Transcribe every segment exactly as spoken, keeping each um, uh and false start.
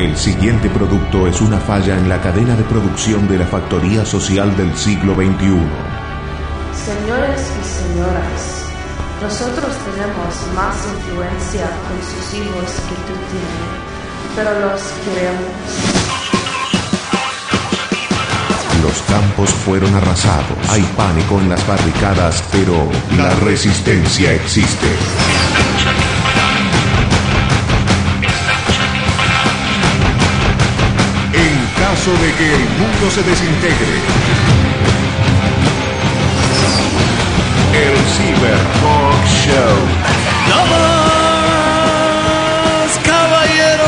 El siguiente producto es una falla en la cadena de producción de la factoría social del siglo veintiuno. Señores y señoras, nosotros tenemos más influencia con sus hijos que tú tienes, pero los queremos. Los campos fueron arrasados. Hay pánico en las barricadas, pero la resistencia existe. En caso de que el mundo se desintegre, el Cyber Talk Show. ¡Damas, caballeros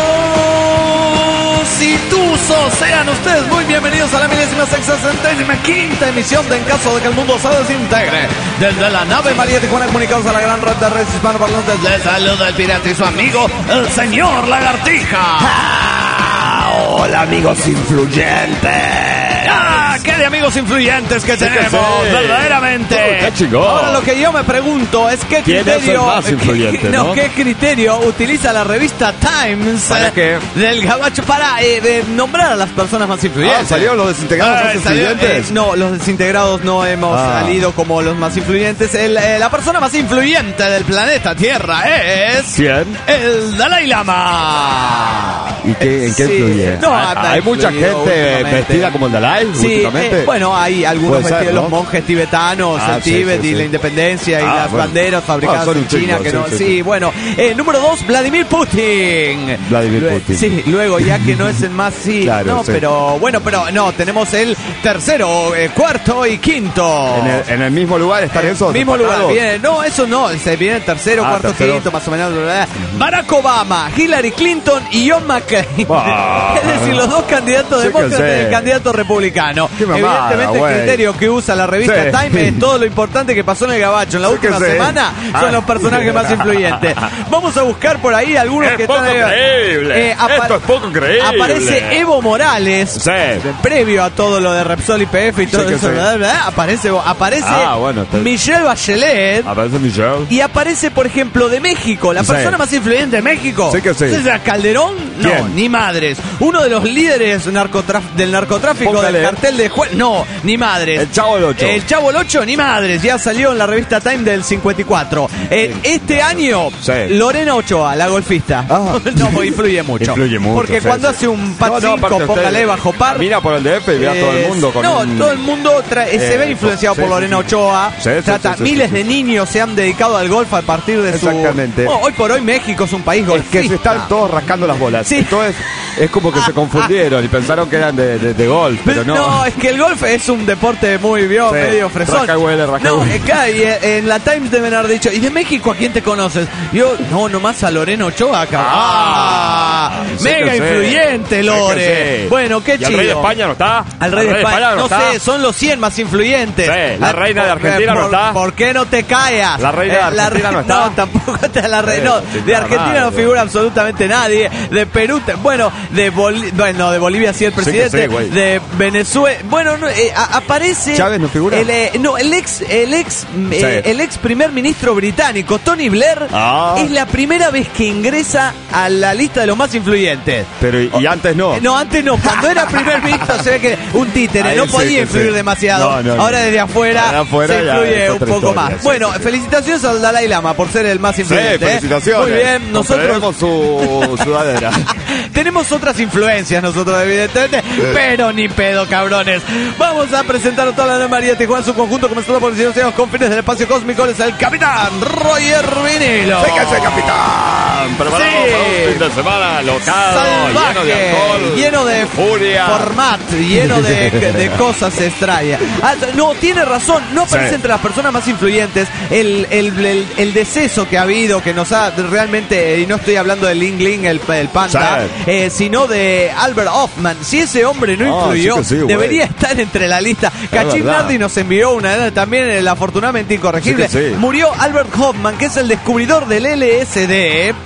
y tuzos! Sean ustedes muy bienvenidos a la milésima sexagésima quinta emisión de En caso de que el mundo se desintegre. Desde la nave María Tijuana, comunicados a la gran red de redes hispanoparlantes, les saluda el pirata y su amigo, el señor Lagartija. Ah, hola, amigos influyentes. ¡Ah! ¡Qué de amigos influyentes que Sí que tenemos! sí. ¡Verdaderamente! Oh, qué chingón. Ahora lo que yo me pregunto es qué ¿Quién es el criterio... más influyente, qué, no? ¿Qué criterio utiliza la revista Times ¿Para eh, qué? del Gabacho para eh, de nombrar a las personas más influyentes? Ah, ¿salieron los desintegrados Ah, más salió- influyentes? eh, no, los desintegrados no hemos Ah. salido como los más influyentes. El, eh, la persona más influyente del planeta Tierra es... ¿Quién? El Dalai Lama. ¿Y qué, en qué Sí, influye? no, hay, ha hay mucha gente influido últimamente. vestida como el Dalai Sí, últimamente. eh, bueno, hay algunos Puede ser, vestidos, ¿no? los monjes tibetanos, Ah, el sí, Tíbet sí, y sí. la independencia y Ah, las bueno. banderas fabricadas Ah, son en un chingo, China. Que sí, no, sí, sí, sí. bueno. Eh, número dos, Vladimir Putin. Vladimir Lue- Putin. Sí, luego ya que no es el más, sí, Claro, no, sí. pero bueno, pero no, tenemos el tercero, eh, cuarto y quinto. En el, en el mismo lugar están esos. Mismo lugar, empatados. viene, no, eso no, se viene el tercero, Ah, cuarto, tercero. quinto, más o menos. Bla, bla. Barack Obama, Hillary Clinton y John McCain. Ah. Es decir, los dos candidatos Sí que demócratas y el sé. candidato republicano. Qué mamada, Evidentemente, güey. el criterio que usa la revista Sí. Time es todo lo importante que pasó en el Gabacho en la Sí que última sé. semana. Son Ah. los personajes más influyentes. Vamos a buscar por ahí algunos Es que poco están. creíble. apa- Esto es poco creíble. Aparece Evo Morales. Sí. Previo a todo lo de Repsol y P F y todo Sí que eso, sí. ¿verdad? ¿verdad? Aparece, aparece Ah, bueno, está- Michelle Bachelet. Aparece Michelle. Y aparece, por ejemplo, de México, la Sí. persona más influyente de México. Sí que sí. ¿César Calderón? No, ¿Quién? ni madres. Uno de los líderes narcotraf- del narcotráfico Póngale. del cartel de Juárez. No, ni madres. El Chavo del Ocho. El Chavo del Ocho, ni madres. Ya salió en la revista Time del cincuenta y cuatro. Eh, este año, Sí. Lorena Ochoa, la golfista. Ah. No, pues, influye mucho. Influye mucho, Porque sí, cuando sí. hace un No, pat no, cinco, aparte usted póngale bajo par. Mira por el D F y ve a todo el mundo con No, un- todo el mundo tra- eh, se Eh, ve influenciado sí, por sí, Lorena sí. Ochoa. Sí, sí, Trata, sí, sí, miles sí, de sí. niños se han dedicado al golf a partir de su... Exactamente. Oh, hoy por hoy México es un país Es golfista. que se están todos rascando las bolas. Sí. Entonces, es como que se confundieron y pensaron que eran de, de, de golf, pero no. No, es que el golf es un deporte muy vio, Sí, medio fresón. rasca y huele, rasca y no, huele. es que y, eh, en la Times deben haber dicho, ¿y de México a quién te conoces? Yo, no, nomás a Lorena Ochoa acá. Ah, sí mega que sí. influyente, Sí Lore. que sí. Bueno, qué ¿Y chido. el rey de España no está? Al rey de España, no, no está? sé, son los cien más influyentes. Sí, la Ah, reina de por- Argentina no por- está. ¿Por qué no te callas? La reina de Argentina no está. No, tampoco está la reina. Sí, No, sí, de nada Argentina más, no güey. figura absolutamente nadie. De Perú, te- bueno, de Boli- bueno, de Bolivia sí el que presidente. sí, güey. de Venezuela, bueno, no, eh, a- aparece. ¿Chávez no figura? El, eh, no, el ex, el ex, eh, Sí. el ex primer ministro británico, Tony Blair, Ah. es la primera vez que ingresa a la lista de los más influyentes. Pero, y, y antes no. Eh, No, antes no. Cuando era primer ministro se ve que un títere, Ahí no sí, podía sí, influir sí. demasiado. No, no, no. Ahora desde afuera, Ahora afuera se ya influye es un otra poco historia, más. sí, Bueno, sí. felicitaciones al Dalai Lama por ser el más Sí, influyente. ¿eh? felicitaciones. Muy bien, nosotros Tenemos su sudadera. tenemos otras influencias nosotros evidentemente, pero ni pedo, cabrones. Vamos a presentar a toda la Nave María Tijuana en su conjunto, comenzando por el señor Señor con fines del espacio cósmico, es el capitán Roger Vinilo. ¡Véngase, capitán! Preparado Sí. para un fin de semana locado, Salvaje, lleno de alcohol, lleno de furia. format, lleno de, de cosas extrañas. Ah, no, tiene razón, no aparece Sí. entre las personas más influyentes el, el, el, el deceso que ha habido, que nos ha realmente, y no estoy hablando de Ling Ling, el, el panda, Sí. eh, sino de Albert Hoffman. Si ese hombre no Ah, influyó, sí que sí, güey. debería estar entre la lista. Cachín verdad. Nardi nos envió una, también el afortunadamente incorregible. Sí que sí. Murió Albert Hoffman, que es el descubridor del L S D.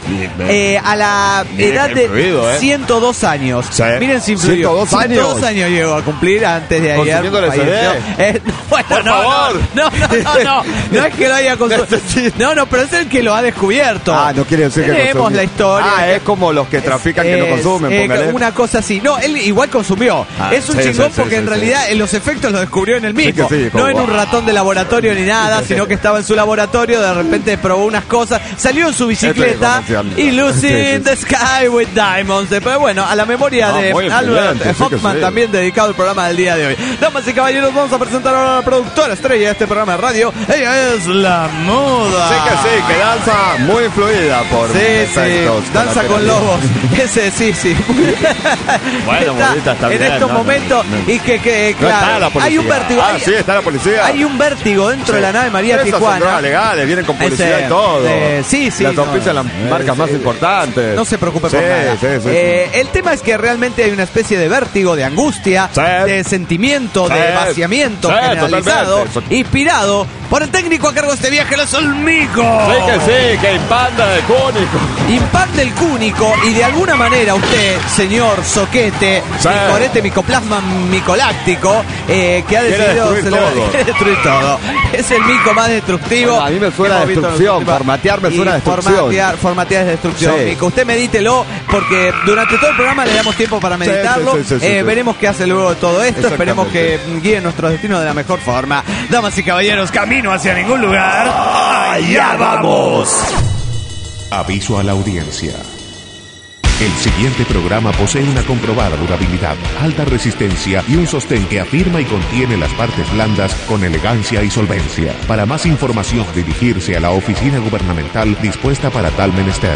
eh, a la Mire edad qué de influido, ¿eh? ciento dos años. Sí. Miren si influyó. ciento dos años. ciento dos años llegó a cumplir antes de ayer. Consumiendo el falleció. S D. Eh, no, bueno, Por no, favor. No, no, no, no, no es que lo haya consumido. No, no, pero es el que lo ha descubierto. Ah, no quiere decir que Tenemos consumió. la historia. Ah, es como los que trafican que no Es, consumen, eh, póngale. una cosa así. No, él igual consumió. Ah, es un sí, chingón sí, sí, porque sí, en sí. realidad eh, los efectos los descubrió en el mismo. Sí que sí, como no en un vos. ratón de laboratorio ni nada, sino que estaba en su laboratorio, de repente probó unas cosas, salió en su bicicleta Esto es comercial. y Lucy Sí, sí, in the Sky with Diamonds. Después, bueno, a la memoria Ah, de muy Albert influyente, sí que Hoffman, sí. también dedicado al programa del día de hoy. Damas y caballeros, vamos a presentar ahora a la productora estrella de este programa de radio. Ella es la Muda. Sí que sí, que danza muy influida por Sí, efectos sí, danza con colaterales. lobos. Ese, sí, sí. Bueno, Mudita, está en bien, estos no, no, momentos no. y que, que No claro, está la policía. hay un vértigo. Ah, hay, sí, está la policía. hay un vértigo dentro de la nave María Esas son Tijuana. drogas legales, vienen con publicidad Ese, y todo. eh, sí, sí, Las no, auspician las eh, marcas sí. más importantes. No se preocupe Sí, por nada. sí, sí, sí. Eh, el tema es que realmente hay una especie de vértigo, de angustia, Sí. de sentimiento, Sí. de vaciamiento Sí, generalizado, totalmente. inspirado por el técnico a cargo de este viaje, el Solmico. Sí que sí, que impanda de cúnico. Impacta el cúnico y de alguna manera usted, señor Soquete, Sí. micorete micoplasma micoláctico, eh, que ha Quiere decidido destruir celebrar- todo. quiere destruir todo. Es el mico más destructivo. Bueno, a mí me suena que hemos visto en los destrucción, últimos- formatear me y suena destrucción. Formatear, formatear es destrucción, Sí. mico. Usted medítelo porque durante todo el programa le damos tiempo para Sí, meditarlo. sí, sí, sí, Eh, sí. veremos qué hace luego de todo esto. Esperemos que Exactamente. guíe nuestro destino de la mejor forma. Damas y caballeros, camino hacia ningún lugar. ¡Allá vamos! Aviso a la audiencia. El siguiente programa posee una comprobada durabilidad, alta resistencia y un sostén que afirma y contiene las partes blandas con elegancia y solvencia. Para más información, dirigirse a la oficina gubernamental dispuesta para tal menester.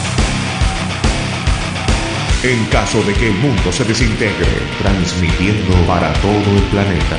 En caso de que el mundo se desintegre, transmitiendo para todo el planeta.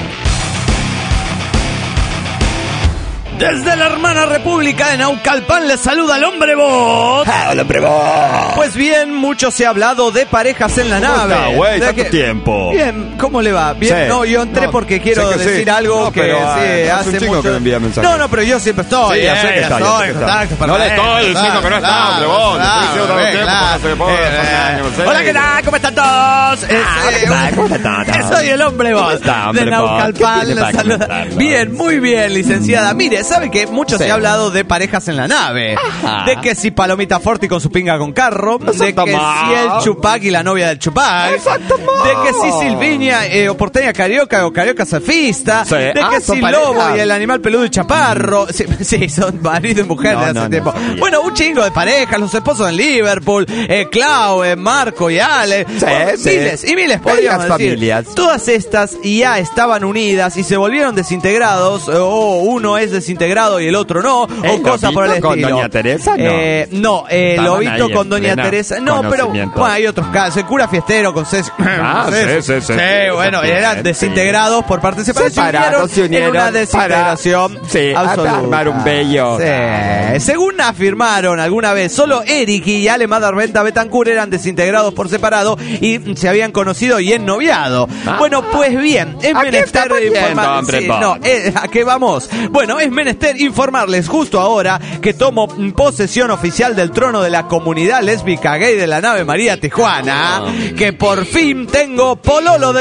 Desde la hermana República de Naucalpan les saluda el hombre bot. ¡El hombre bot! Pues bien, mucho se ha hablado de parejas en la ¿Cómo nave. está, güey? De Tanto que- tiempo. Bien, ¿cómo le va? Bien, Sí. no, yo entré No, porque quiero sé que sí. decir algo No, que pero, sí, ah, es un hace chico mucho. que me envía mensajes. No, no, pero yo siempre estoy. Sí, ya sé eh, que está, ya sé estoy que en está. contacto No le permanente, estoy diciendo que no está, claro, hombre, vos. Te estoy claro, diciendo todo el tiempo claro, que no se puede eh, pasar, no sé. Hola, ¿qué tal? ¿Cómo están todos? Eh, Ah, eh, ¿qué tal? ¿Cómo están todos? Soy el hombre ¿Cómo vos está, hombre de vos? Naucalpan. ¿Qué tiene les para saluda. comentarnos? Bien, muy bien, licenciada. Mire, ¿sabe que mucho Sí. se ha hablado de parejas en la nave? Ajá. De que si Palomita Forti con su pinga con carro, de Exacto, que ma. si el Chupac y la novia del Chupac, Exacto, ma. de que si Silviña eh, o porteña carioca o carioca surfista, Sí. de Ah, que son si pareja. Lobo y el animal peludo y Chaparro, sí, sí, son marido y mujer No, de hace no, no tiempo. sabía. Bueno, un chingo de parejas, los esposos en Liverpool, eh, Clau, eh, Marco y Ale, Sí, bueno, sí. miles y miles podríamos Varias decir. familias. Todas estas ya estaban unidas y se volvieron desintegrados, eh, o uno es desintegrado y el otro no, ¿El o cosa por el Lobito con estilo. Doña Teresa? No. Eh, no, eh, Estaban Lobito ahí con en Doña plena Teresa. No, pero conocimiento. bueno, hay otros casos. El cura fiestero con César. Ah, sí, sí, sí. bueno, También, eran sí. desintegrados por parte de Separados, se unieron en una desintegración para, sí, absoluta. armar un bello. Sí. Según afirmaron alguna vez, solo Eric y Ale Madarventa Betancourt eran desintegrados por separado y se habían conocido y ennoviado. Ah. Bueno, pues bien, es ¿A qué menester estamos yendo, informar. hombre, Sí, vos? no, eh, ¿a qué vamos? Bueno, es menester informarles justo ahora que tomo posesión oficial del trono de la comunidad lésbica gay de la nave María Tijuana, que por fin tengo pololo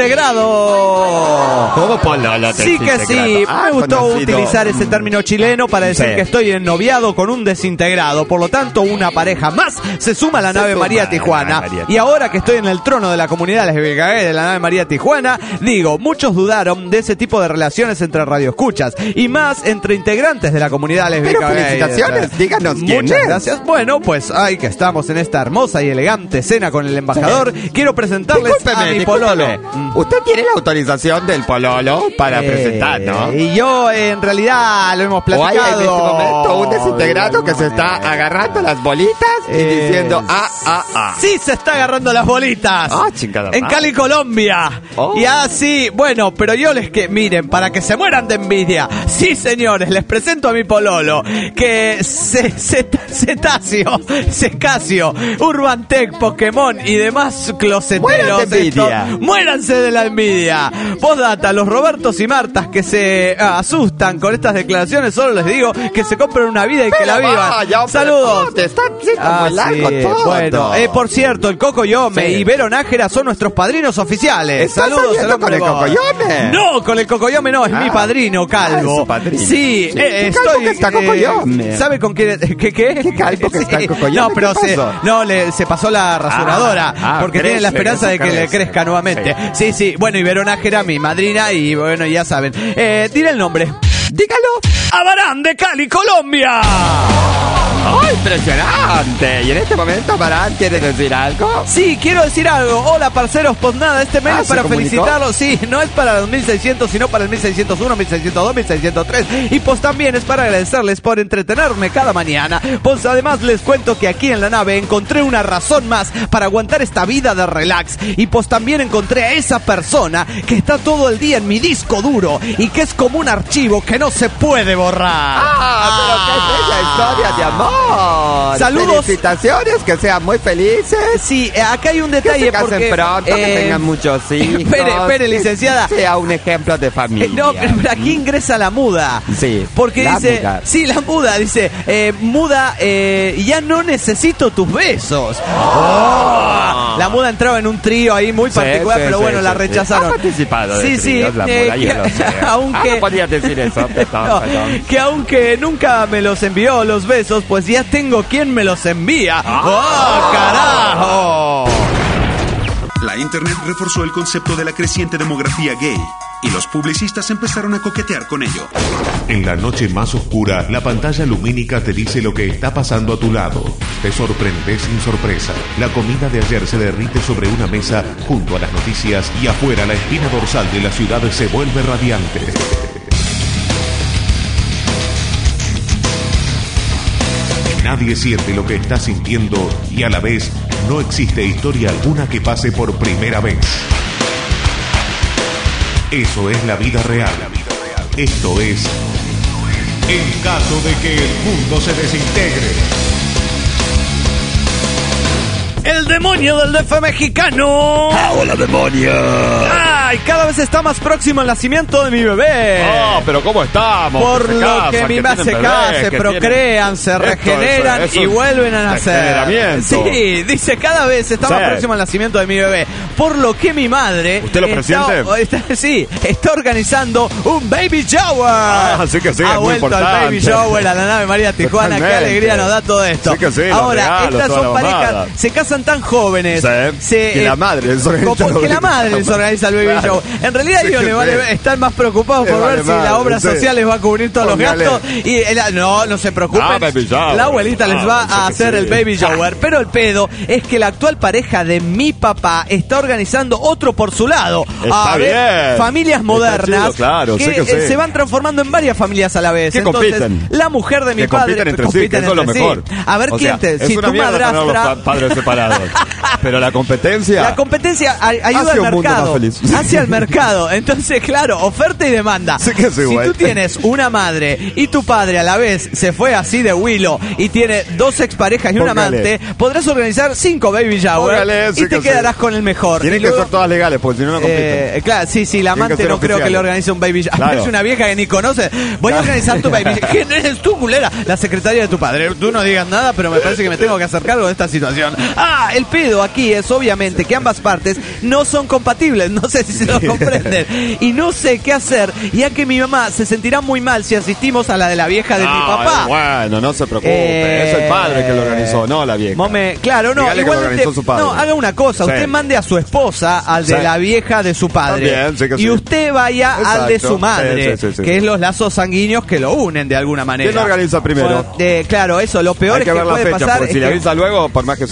desintegrado. ¿Cómo pololo Sí que sí, desintegrado? me Ah, gustó conocido. utilizar ese término chileno para decir Sí. que estoy ennoviado con un desintegrado. Por lo tanto, una pareja más se suma a la Se nave suma María a la Tijuana. nave María Y ahora que estoy en el trono de la comunidad lésbica gay de la nave María Tijuana, digo, muchos dudaron de ese tipo de relaciones entre radioescuchas y más entre integrantes de la comunidad lésbica Pero gay. felicitaciones, díganos quién Muchas es. gracias. Bueno, pues ay que estamos en esta hermosa y elegante cena con el embajador. Quiero presentarles a mi pololo. Mm. Usted tiene la autorización del pololo para Eh, presentar, ¿no? Y yo en realidad lo hemos O platicado. hay en este momento un desintegrado que se está agarrando las bolitas y Eh, diciendo ah, ah, ah. Sí, se está agarrando la las bolitas. Ah, chingada En madre. Cali, Colombia. Oh. Y así, bueno, pero yo les que, miren, para que se mueran de envidia. Sí, señores, les presento a mi pololo. Que se, se, Cetáceo, Secasio, Urbantec, Pokémon y demás closeteros. Mueran de envidia. estos, muéranse de la envidia. Postdata, los Robertos y Martas que se ah, asustan con estas declaraciones, solo les digo que se compren una vida y que la vivan. Vaya, Saludos. Te está haciendo Ah, muy largo sí. todo. Bueno, eh, por cierto, el Coco Yome Sí. y Vero Nájera son nuestros padrinos oficiales. ¿Estás Saludos saliendo al hombre con el boy. Cocoyome? No, con el Cocoyome no, es Ah. mi padrino calvo. Ah, es su padrino. Sí, Sí. eh, ¿Qué calvo estoy. que está Cocoyome? ¿Sabe con quién? ¿Qué qué? ¿Qué calvo que está el Cocoyome? No, pero ¿Qué se, pasó? no, le, se pasó la rasuradora Ah, ah, porque crece, tiene la esperanza de que crece. le crezca nuevamente. Sí, sí. Bueno, y Vero Nájera, mi madrina, y bueno, ya saben. Eh, dile el nombre. Dígalo. Abarán de Cali, Colombia. ¡Ay, impresionante! Y en este momento, Marán, ¿quieres decir algo? Sí, quiero decir algo. Hola, parceros, pues nada, este mail Ah, es ¿se para comunicó? felicitarlos. Sí, no es para los mil seiscientos, sino para el mil seiscientos uno, mil seiscientos dos, mil seiscientos tres. Y pues también es para agradecerles por entretenerme cada mañana. Pues además les cuento que aquí en la nave encontré una razón más para aguantar esta vida de relax. Y pues también encontré a esa persona que está todo el día en mi disco duro y que es como un archivo que no se puede borrar. ¡Ah, pero qué bella historia de amor! Saludos. Felicitaciones, que sean muy felices. Sí, eh, acá hay un Que detalle se casen porque pronto, que eh, tengan muchos hijos. espere, espere, que licenciada. sea un ejemplo de familia. Eh, No, pero aquí ingresa la muda. Sí, Porque la dice. muda. Sí, la muda. Dice, eh, muda, eh, ya no necesito tus besos. Oh, la muda entraba en un trío ahí muy Sí, particular, sí, pero sí, bueno, sí, la sí. rechazaron. Ha participado de Sí, sí. tríos, la eh, muda, yo que- lo sé. aunque. Ah, no podías decir eso, perdón, No, perdón. que aunque nunca me los envió los besos, pues ya tengo quien me los envía. ¡Oh, carajo! La internet reforzó el concepto de la creciente demografía gay y los publicistas empezaron a coquetear con ello. En la noche más oscura, la pantalla lumínica te dice lo que está pasando a tu lado. Te sorprendes sin sorpresa. La comida de ayer se derrite sobre una mesa junto a las noticias y afuera la espina dorsal de la ciudad se vuelve radiante. Nadie siente lo que está sintiendo y a la vez no existe historia alguna que pase por primera vez. Eso es la vida real. Esto es en caso de que el mundo se desintegre. El demonio del D F mexicano. ¡Hola, demonio! ¡Ay! Cada vez está más próximo el nacimiento de mi bebé. Oh, pero ¿cómo estamos? Por se lo casan, que mi mamá tienen se bebés, casa, se que procrean, tienen- se Esto, regeneran eso, eso y es vuelven a nacer. degeneramiento. Sí, dice cada vez está más Sí. próximo el nacimiento de mi bebé. Por lo que mi madre. ¿Usted lo está- presiente? está- sí, está organizando un baby shower. Ah, sí que sí, Ha es muy vuelto al baby importante. shower a la nave María Tijuana. Qué Totalmente. alegría nos da todo esto. Sí que sí, los Ahora, regalos, estas toda son la parejas, mamada. se casan tan jóvenes. Sí, se, que eh, la madre les organiza como el que la baby madre les shower. organiza el baby Claro. shower. En realidad Sí ellos que le vale- sí. están más preocupados por Le ver vale si la madre, obra sí. social les va a cubrir todos los Póngale. gastos. Y el- no, no se preocupen. Ah, baby shower. La abuelita les va Ah, sí a que hacer sí. el baby shower. Pero el pedo es que la actual pareja de mi papá está organizando otro por su lado. Está a ver, bien. familias Está modernas chido, claro, que, sí que eh, sí. se van transformando en varias familias a la vez. Que Entonces, compiten. la mujer de mi Que padre compiten entre sí, que eso es lo entre sí. mejor. A ver O quién sea, te. es Si una tu mierda tener los madrastra. pa- padres separados. Pero la competencia. La competencia a- ayuda Hace al un mundo mercado. más feliz. Hacia el mercado. Entonces, claro, oferta y demanda. Sí que sí, si güey. tú tienes una madre y tu padre a la vez se fue así de Willow y tiene dos exparejas y un Póngale. amante, podrás organizar cinco baby shower Póngale, sí y te que sí. quedarás con el mejor. Tienen Y que luego- ser todas legales, porque si no, no compiten. eh, claro, sí, sí, la Tienen que amante ser no creo que oficiales. le organice un baby shower. Claro. Es una vieja que ni conoce. Voy a organizar tu baby shower. ¿Quién eres tú, culera? La secretaria de tu padre. Tú no digas nada, pero me parece que me tengo que hacer cargo de esta situación. Ah, el pedo aquí es obviamente que ambas partes no son compatibles. No sé si se lo comprenden. Y no sé qué hacer, ya que mi mamá se sentirá muy mal si asistimos a la de la vieja de mi Ah, papá. Bueno, no se preocupe. Eh, es el padre que lo organizó, no la vieja. Mome, claro, no, Dígale que lo igualmente, organizó su padre. no, haga una cosa, Sí. usted mande a su esposa al de Sí. la vieja de su padre. También, sí que y sí. usted vaya al de Exacto. su madre, Sí, sí, sí, sí. que es los lazos sanguíneos que lo unen de alguna manera. ¿Quién lo organiza primero? Bueno, eh, claro, eso, lo peor Hay es que que ver la puede fecha, pasar porque es si le que- avisa luego, por más que se enoje, Sí, y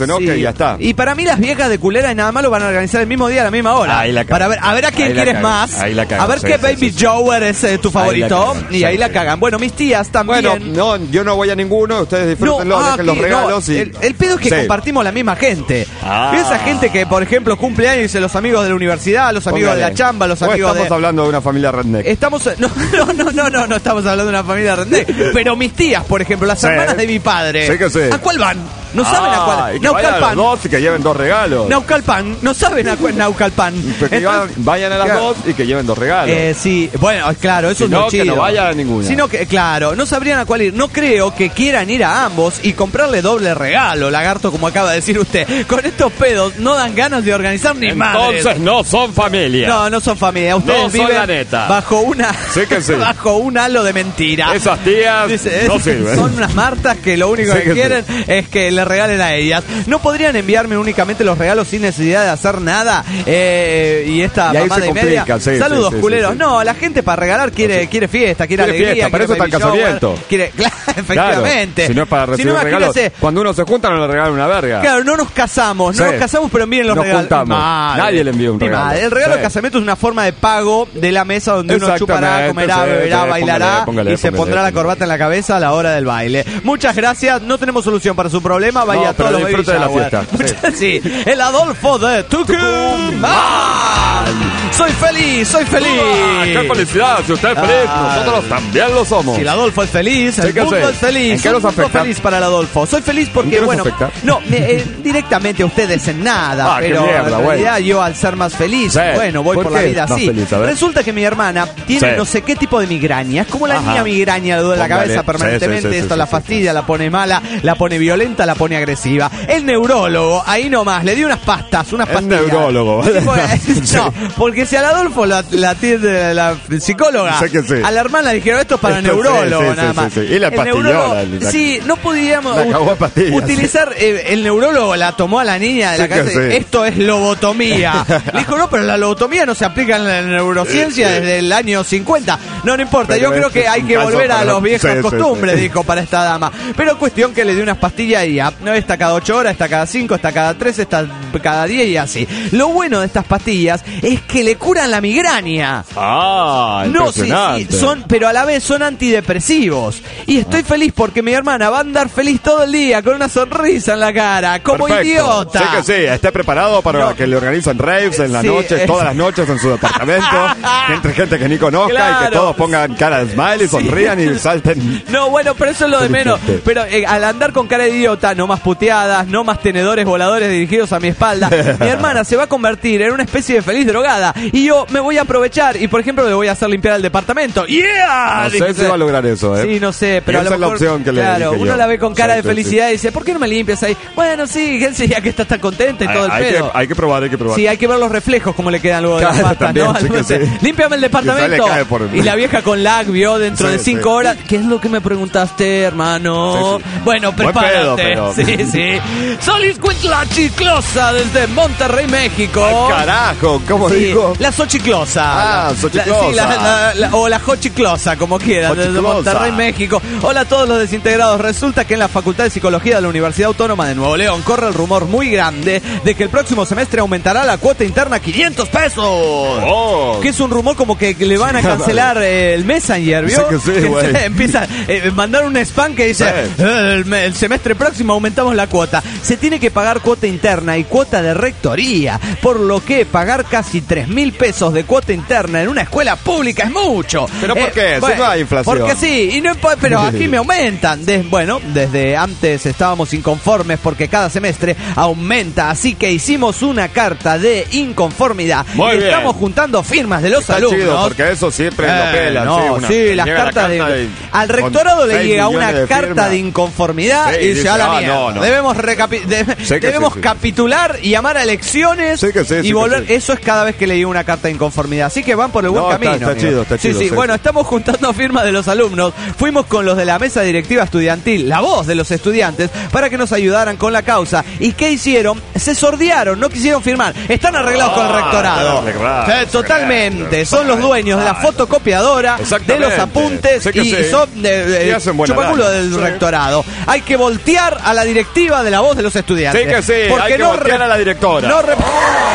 está. Y para mí las viejas de culera y nada más lo van a organizar el mismo día a la misma hora. Ahí la cagan. Para ver, a ver a quién Ahí la quieres cagan. más. Ahí la cagan. A ver Sí, qué sí, Baby sí, sí. Jower es eh, tu Ahí la favorito. cagan. Y Sí, ahí la sí. cagan. Bueno, mis tías también. Bueno, no, yo no voy a ninguno, ustedes disfrútenlo, ah, dejen los que- regalos no, y... el, el pedo es que Sí. compartimos la misma gente. Ah. Esa gente que, por ejemplo, cumple años y dice los amigos de la universidad, los amigos Póngale. de la chamba, los O amigos estamos de... hablando de una familia redneck. Estamos... No, no, no, no, no, no estamos hablando de una familia redneck. Pero mis tías, por ejemplo, las Sí. hermanas de mi padre. Sí que sí. ¿A cuál van? No saben a Ah, cuál. y que vayan a Naucalpan. los dos y que lleven dos regalos. Naucalpan. No saben a cuál Naucalpan. Pero que Entonces- vayan a las Claro. dos y que lleven dos regalos. Eh, sí, bueno, claro, eso Si es no, lo que chido. no vayan a ninguna. Sino que, claro, no sabrían a cuál ir. No creo que quieran ir a ambos y comprarle doble regalo, lagarto, como acaba de decir usted. Con estos pedos no dan ganas de organizar ni madres. Entonces no son familia. No, no son familia. Ustedes No son viven la neta. bajo una Sí que sí. bajo un halo de mentira. Esas tías Dice, no es- sirven. Son unas martas que lo único Sí que, que quieren es que le regalen a ellas. No podrían enviarme únicamente los regalos sin necesidad de hacer nada. Eh, y esta Y ahí mamada se y media. complica, sí, Saludos, sí, sí, culeros. sí, sí. No, la gente para regalar quiere, quiere fiesta, quiere, Quiere alegría. fiesta, para quiere eso está el baby shower, casamiento. Quiere, claro, Claro, efectivamente. si no es para recibir regalos. imagínese, Cuando uno se junta no le regalan una verga. Claro, no nos casamos, no Sí. nos casamos, pero envíen los Nos regalos. juntamos. Mi madre. Nadie le envía un Mi regalo. madre. El regalo Sí. de casamiento es una forma de pago de la mesa donde uno chupará, Exactamente, comerá, sí, beberá, sí, bailará póngale, póngale, y se póngale, pondrá la póngale. corbata en la cabeza a la hora del baile. Muchas gracias, no tenemos solución para su problema, vaya No, a todos pero los baby disfrute de la shower. fiesta. Muchas- sí. El Adolfo de Tucumán. Soy feliz, soy feliz. Ah, ¡Qué felicidad! Si usted es feliz, Ah. nosotros también lo somos. Si el Adolfo es feliz, Sí el que mundo sí. es feliz. ¿En qué Un nos mundo afecta? feliz para el Adolfo. Soy feliz ¿En porque, qué nos bueno, afecta? no, me- eh, directamente a ustedes en nada, Ah, qué pero mierda, en güey. realidad yo al ser más feliz, Sí. bueno, voy ¿Por por, la qué vida más así. feliz? A ver. Resulta que mi hermana tiene Sí. no sé qué tipo de migraña. Es como la Ajá. niña migraña, le duele la Póngale. cabeza Sí, permanentemente. sí, sí, Esto sí, la sí, fastidia, la pone mala, la pone violenta, la pone agresiva. El neurólogo, ahí nomás, le dio unas pastas, unas El pastillas. neurólogo. Tipo, no, porque si al Adolfo la, la atiende la psicóloga, Sé que sí. a la hermana le dijeron esto es para Esto sí, neurólogo, sí, sí, nada sí, más. sí. Y la El pastillona, neurólogo- la- sí, no podíamos la cagó a pastillas. utilizar, eh, el neurólogo la tomó a la niña de la Sí que cabeza, sí. esto es lobotomía. Le dijo, no, pero la lobotomía no se aplica en la neurociencia desde el año cincuenta. No, no importa, Pero yo creo este que es hay un que caso volver a para- los viejos Sí, sí, costumbres, sí. dijo para esta dama. Pero cuestión que le dio unas pastillas y ya, no está cada ocho horas, está cada cinco, está cada tres, está cada diez y así. Lo bueno de estas pastillas es que le curan la migraña. Ah, No, sí, impresionante. sí, son, pero a la vez son antidepresivos. Y estoy feliz porque mi hermana va a andar feliz todo el día con una sonrisa en la cara, como Perfecto. idiota. Sí que sí, esté preparado para No. que le organizan raves en la Sí, noche, es- todas las noches en su departamento, entre gente que ni conozca y Claro. que todos pongan cara de smile y sonrían y salten. No, bueno, pero eso es lo de menos. Inteligente. Pero eh, al andar con cara de idiota, no más puteadas, no más tenedores voladores dirigidos a mi espalda, mi hermana se va a convertir en una especie de feliz drogada. Y yo me voy a aprovechar y, por ejemplo, le voy a hacer limpiar el departamento. ¡Yeah! No sé Dice- si va a lograr eso, ¿eh? Sí, no sé, pero Y a lo esa es la mejor, opción que le claro, dije uno yo. la ve con cara Sí, de sí, felicidad y dice, ¿por qué no me limpias ahí? Bueno, sí, Gensi, ya que estás tan contenta y todo el hay, que, pedo. hay que probar, hay que probar. Sí, hay que ver los reflejos como le quedan luego de las Claro, patas, también, ¿no? sí que Entonces, sí. límpiame el Quizá departamento. le cae por- Y la vieja con lag vio dentro Sí, de cinco sí. horas. ¿Qué es lo que me preguntaste, hermano? Sí, sí. Bueno, Buen prepárate. pedo, pero- Sí, sí. Solís Cuitla Chiclosa desde Monterrey, México. Ay, carajo, ¿cómo Sí, digo? La Xochiclosa. Ah, La- Xochiclosa. sí, la- la- la- o la Jochiclosa, como quieran, desde Jochiclosa. Monterrey, México. Hola a todos los desintegrados. Resulta que en la Facultad de Psicología de la Universidad Autónoma de Nuevo León corre el rumor muy grande de que el próximo semestre aumentará la cuota interna a quinientos pesos. Oh. Que es un rumor como que que le van a cancelar eh, el Messenger, ¿vio? Sí que sí, güey. se empieza a eh, mandar un spam que dice, Sí. "Eh, el, me- el semestre próximo aumentamos la cuota. Se tiene que pagar cuota interna y cuota de rectoría, por lo que pagar casi tres mil pesos de cuota interna en una escuela pública es mucho. ¿Pero por qué? Si no hay inflación. Porque sí, y no, impo- pero aquí me aumentan. De- bueno, desde antes estábamos inconformes porque cada semestre aumenta, así que hicimos una carta de inconformidad. Muy y bien. estamos juntando firmas de los Está alumnos. chido, porque eso siempre lo Eh, pelan. no, sí, una- sí, las llega la cartas de, carta de- al con rectorado le seis llega una millones de carta firmas. de inconformidad Sí, y dice, dice, a la ah, mierda, no, no. debemos recapi- de- Sí que debemos sí, sí. capitular y llamar a elecciones Sí que sí, sí y que volver, sí. eso es cada cada vez que leí una carta de inconformidad. Así que van por el buen No, camino. está, está chido, está chido, Sí, sí, sí, bueno, sí. estamos juntando firmas de los alumnos. Fuimos con los de la mesa directiva estudiantil, la voz de los estudiantes, para que nos ayudaran con la causa. ¿Y qué hicieron? Se sordearon, no quisieron firmar. Están arreglados con el rectorado. arreglados, Sí, totalmente. Son los dueños de la fotocopiadora, de Exactamente. los apuntes Sé que y sí. son de, Y de- hacen buena chupaculo lana. del Sí. rectorado. Hay que voltear a la directiva de la voz de los estudiantes. Sí que sí, Porque hay que no voltear re- a la directora. No rep-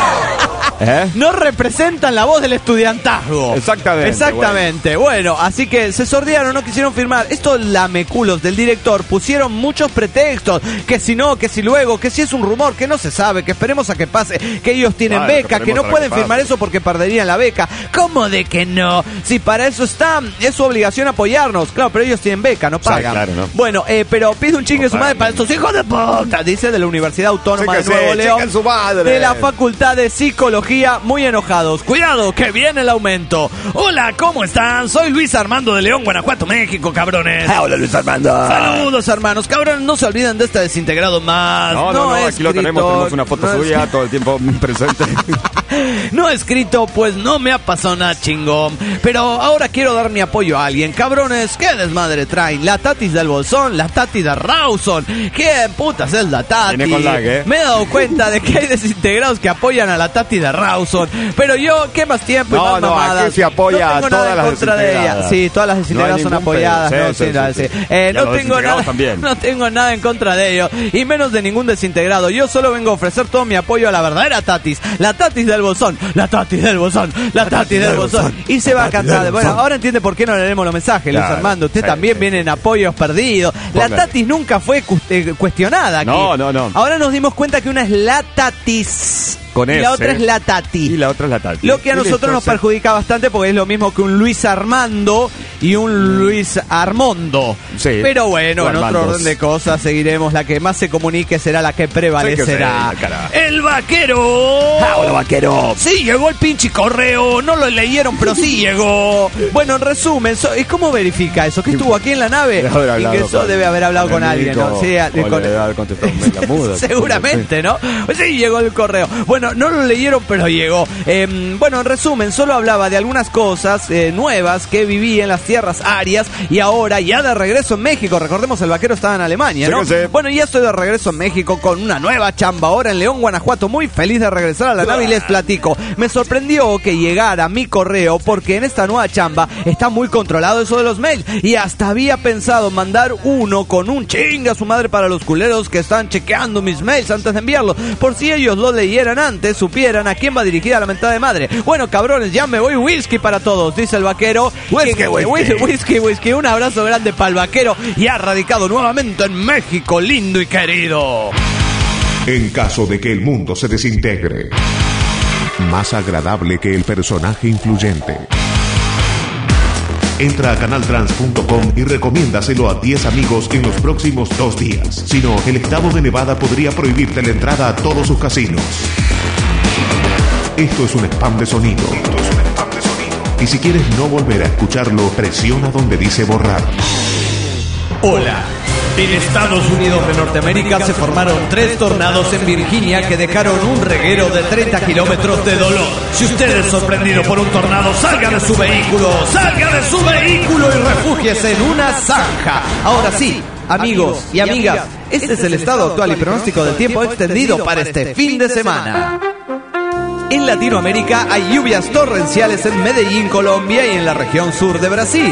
¿Eh? no representan la voz del estudiantazgo. Exactamente, Exactamente. Bueno. así que se sordearon, no quisieron firmar. Estos lameculos del director pusieron muchos pretextos. Que si no, que si luego, que si es un rumor, que no se sabe, que esperemos a que pase, que ellos tienen Claro, que beca, que, esperemos no a pueden que pase. firmar eso porque perderían la beca. ¿Cómo de que no? Si para eso está, es su obligación apoyarnos. Claro, pero ellos tienen beca, no Sí, pagan. claro, ¿no? Bueno, eh, pero pide un chingue No su madre pagan. para estos hijos de puta, dice de la Universidad Autónoma Sí de que Nuevo sí, León. chinguen su madre. De la Facultad de Psicología, muy enojados. Cuidado, que viene el aumento. Hola, ¿cómo están? Soy Luis Armando de León, Guanajuato, México, cabrones. Hola, Luis Armando. Saludos, hermanos. Cabrones, no se olviden de este desintegrado más. No, no, no, he aquí lo escrito, tenemos, tenemos una foto no he suya todo el tiempo presente. No he escrito, pues no me ha pasado nada chingón. Pero ahora quiero dar mi apoyo a alguien. Cabrones, ¿qué desmadre traen? La tatis del bolsón, la tatis de Rawson. ¿Qué putas es la tati? Viene con lag, ¿eh? Me he dado cuenta de que hay desintegrados que apoyan a la tati de Rawson. Pero yo, ¿qué más tiempo y No, más no, mamadas? aquí se apoya no tengo a nada todas en las contra de ella. desintegradas. Sí, todas las desintegradas No hay son ningún apoyadas. pedo. No, Sí, sí, sí, no, sí, sí. sí. Eh, Y a no los tengo desintegrados nada, también. no tengo nada en contra de ellos. Y menos de ningún desintegrado. Yo solo vengo a ofrecer todo mi apoyo a la verdadera tatis. La tatis del bolsón. La tatis del bolsón. La tatis del bolsón. Y se va a cantar. Bueno, ahora entiende por qué no leeremos los mensajes, Luis Claro, Armando. Usted sí, también sí, viene en apoyos perdidos. La Póngale. tatis nunca fue cu- eh, cuestionada aquí. No, no, no. Ahora nos dimos cuenta que una es la tatis. Con y la ese. otra es la tati. Y la otra es la tati. Lo que a Y nosotros listo, nos sí. perjudica bastante porque es lo mismo que un Luis Armando y un Luis Armondo. Sí. Pero bueno, O en otro Armandos. orden de cosas seguiremos. La que más se comunique será la que prevalecerá. Sí que sí, carajo. ¡El vaquero! Ah, hola, vaquero. Sí, llegó el pinche correo. No lo leyeron, pero sí llegó. Bueno, en resumen, so- ¿cómo verifica eso? ¿Que estuvo aquí en la nave? Debe haber hablado Ingresó, con- debe haber hablado con con alguien, ¿no? Nico, Sí, a- o con- le debe haber contestado un mail a muda. Seguramente, ¿no? Sí, llegó el correo. Bueno, no lo leyeron, pero llegó. Eh, bueno, en resumen, solo hablaba de algunas cosas eh, nuevas que viví en las tierras arias y ahora ya de regreso en México. Recordemos, el vaquero estaba en Alemania, Sí ¿no? que sí. Bueno, ya estoy de regreso en México con una nueva chamba ahora en León, Guanajuato. Muy feliz de regresar a la nave y les platico. Me sorprendió que llegara mi correo porque en esta nueva chamba está muy controlado eso de los mails y hasta había pensado mandar uno con un chinga a su madre para los culeros que están chequeando mis mails antes de enviarlos, por si ellos lo leyeran antes, supieran a quién va dirigida la mentada de madre. Bueno, cabrones, ya me voy. Whisky para todos, dice el vaquero. Whisky, Que- whisky. whisky, whisky. Un abrazo grande para el vaquero y ha radicado nuevamente en México, lindo y querido. En caso de que el mundo se desintegre, más agradable que el personaje influyente. Entra a canaltrans punto com y recomiéndaselo a diez amigos en los próximos dos días. Si no, el estado de Nevada podría prohibirte la entrada a todos sus casinos. Esto es un spam de sonido. Esto es un spam de sonido. Y si quieres no volver a escucharlo, presiona donde dice borrar. Hola. En Estados Unidos de Norteamérica se formaron tres tornados en Virginia que dejaron un reguero de treinta kilómetros de dolor. Si usted es sorprendido por un tornado, salga de su vehículo, salga de su vehículo y refúgiese en una zanja. Ahora sí, amigos y amigas, este es el estado actual y pronóstico del tiempo extendido para este fin de semana. En Latinoamérica hay lluvias torrenciales en Medellín, Colombia y en la región sur de Brasil.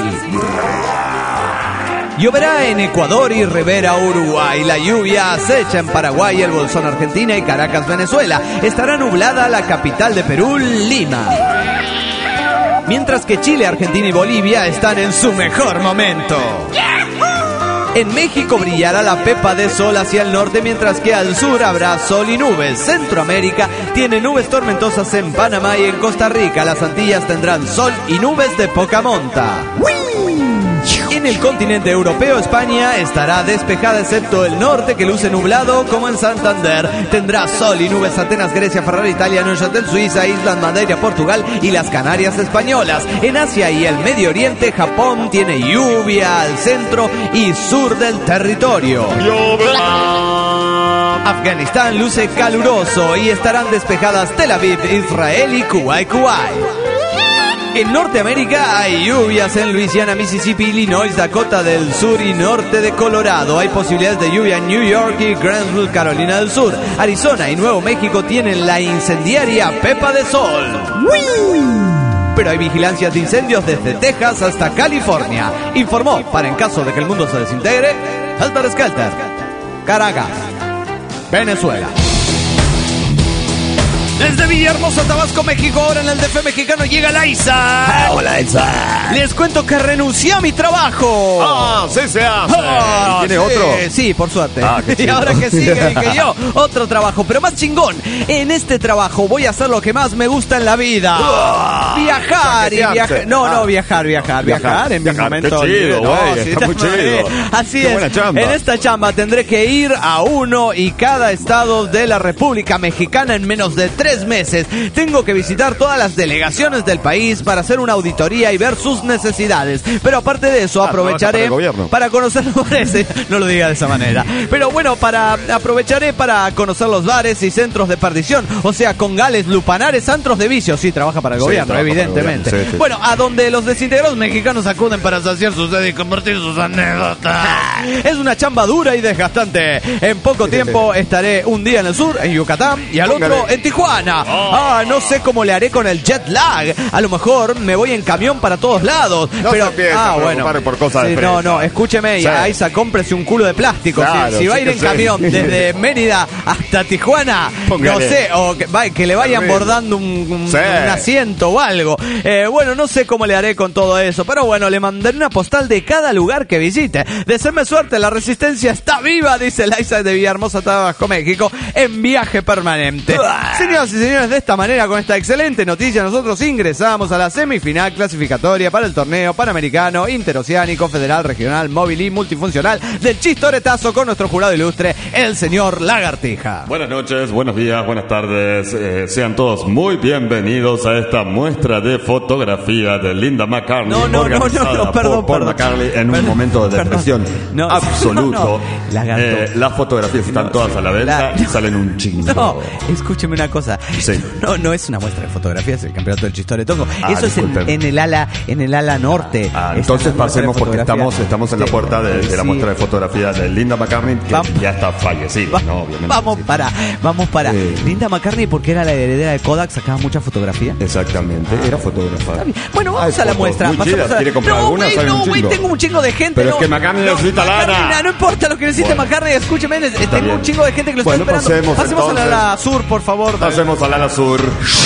Lloverá en Ecuador y Rivera, Uruguay. La lluvia acecha en Paraguay, el Bolsón, Argentina y Caracas, Venezuela. Estará nublada la capital de Perú, Lima. Mientras que Chile, Argentina y Bolivia están en su mejor momento. En México brillará la pepa de sol hacia el norte, mientras que al sur habrá sol y nubes. Centroamérica tiene nubes tormentosas en Panamá y en Costa Rica. Las Antillas tendrán sol y nubes de poca monta. En el continente europeo, España estará despejada excepto el norte, que luce nublado como en Santander. Tendrá sol y nubes Atenas, Grecia, Ferrara, Italia, Neuchâtel, Suiza, Islas Madeira, Portugal y las Canarias españolas. En Asia y el Medio Oriente, Japón tiene lluvia al centro y sur del territorio. Lloverá Afganistán luce caluroso y estarán despejadas Tel Aviv, Israel y Kuwait, Kuwait. En Norteamérica hay lluvias en Luisiana, Mississippi, Illinois, Dakota del Sur y norte de Colorado. Hay posibilidades de lluvia en New York y Granville, Carolina del Sur. Arizona y Nuevo México tienen la incendiaria Pepa de Sol. ¡Uy! Pero hay vigilancias de incendios desde Texas hasta California. Informó, para en caso de que el mundo se desintegre, Helter Skelter, Caracas, Venezuela. Desde Villahermosa, Tabasco, México, ahora en el D F mexicano llega Laisa. Hola, Elsa. Les cuento que renuncié a mi trabajo. Ah, sí se hace. Ah, ¿Y tiene sí, otro? Sí, por suerte. Ah, qué y chido. ahora que sigue, dije yo, otro trabajo, pero más chingón. En este trabajo voy a hacer lo que más me gusta en la vida. Uh, viajar y chaquetearse. viajar. No, Ah. no, viajar, viajar, viajar, Viajar, en mi viajar. momento Qué chido, libre. No, güey, sí, está muy chido. Así Qué es. buena chamba. En esta chamba tendré que ir a uno y cada estado de la República Mexicana en menos de tres meses. Tengo que visitar todas las delegaciones del país para hacer una auditoría y ver sus necesidades. Pero aparte de eso, Ah, aprovecharé trabaja para el gobierno. para conocer los bares. No lo diga de esa manera. Pero bueno, para aprovecharé para conocer los bares y centros de perdición. O sea, congales, lupanares, antros de vicios. Sí, trabaja para el Sí, gobierno, trabaja para el evidentemente. gobierno, sí, sí. Bueno, a donde los desintegrados mexicanos acuden para saciar su sed y compartir sus anécdotas. Es una chamba dura y desgastante. En poco tiempo estaré un día en el sur, en Yucatán, y al Póngale. otro en Tijuana. Ah, no sé cómo le haré con el jet lag. A lo mejor me voy en camión para todos lados. No pero se empiece ah, a bueno. preocupar por cosas de Sí, prensa. no, no, escúcheme, Sí. Aiza, cómprese un culo de plástico. Si- Claro, si, va a sí ir que en sí. camión desde Mérida hasta Tijuana, Póngale. no sé, o que, va- que le vayan Terrible. bordando un, un- Sí. un asiento o algo. Eh, bueno, no sé cómo le haré con todo eso, pero bueno, le mandaré una postal de cada lugar que visite. Deseame suerte, la resistencia está viva, dice Laisa de Villahermosa, Tabasco, México, en viaje permanente. Señoras y señores, de esta manera, con esta excelente noticia, nosotros ingresamos a la semifinal clasificatoria para el torneo panamericano, interoceánico, federal, regional, móvil y multifuncional del Chistoretazo con nuestro jurado ilustre, el señor Lagartija. Buenas noches, buenos días, buenas tardes. Eh, sean todos muy bienvenidos a esta muestra de fotografía de Linda McCartney. No, no, no, organizada no, no, perdón, por Paul perdón. McCartney en Perdón, un momento de perdón. depresión No, absoluto. no, no. Lagarto. Eh, las fotografías están todas a la venta La- y salen un chingo. No, escúcheme una cosa. Sí. No, no es una muestra de fotografías, el campeonato del Chistoretongo. Ah, Eso es en, disculpe. en el ala, en el ala norte. Ah, Esa entonces es la muestra de pasemos porque fotografía. estamos, estamos en la Sí. puerta de, de la Sí. muestra de fotografías de Linda McCartney, que Vamos. ya está fallecida, Va- ¿no? Obviamente. vamos sí. para, vamos para. Eh. Linda McCartney, porque era la heredera de Kodak, sacaba mucha fotografía. Exactamente, era fotógrafa. Bueno, vamos Hay a la fotos muestra. muy Pasemos chidas. a la- ¿Quiere comprar no, alguna? güey, Sale no, un güey, chingo. tengo un chingo de gente. Pero no, es que McCartney necesita lana. McCartney, no importa lo que necesite Bueno. McCartney, escúcheme, ne- tengo bien. un chingo de gente que lo Bueno, está esperando. pasemos, Pasemos a la, entonces. ala sur, por favor. Pasemos al ala sur.